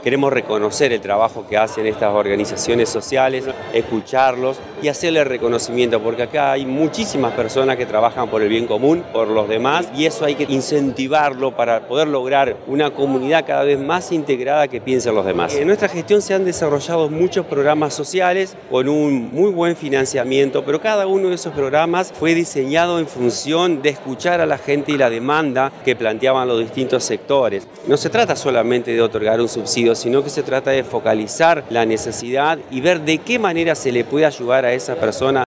Queremos reconocer el trabajo que hacen estas organizaciones sociales, escucharlos y hacerle reconocimiento, porque acá hay muchísimas personas que trabajan por el bien común, por los demás, y eso hay que incentivarlo para poder lograr una comunidad cada vez más integrada que piense en los demás. En nuestra gestión se han desarrollado muchos programas sociales con un muy buen financiamiento, pero cada uno de esos programas fue diseñado en función de escuchar a la gente y la demanda que planteaban los distintos sectores. No se trata solamente de otorgar un subsidio, sino que se trata de focalizar la necesidad y ver de qué manera se le puede ayudar a esa persona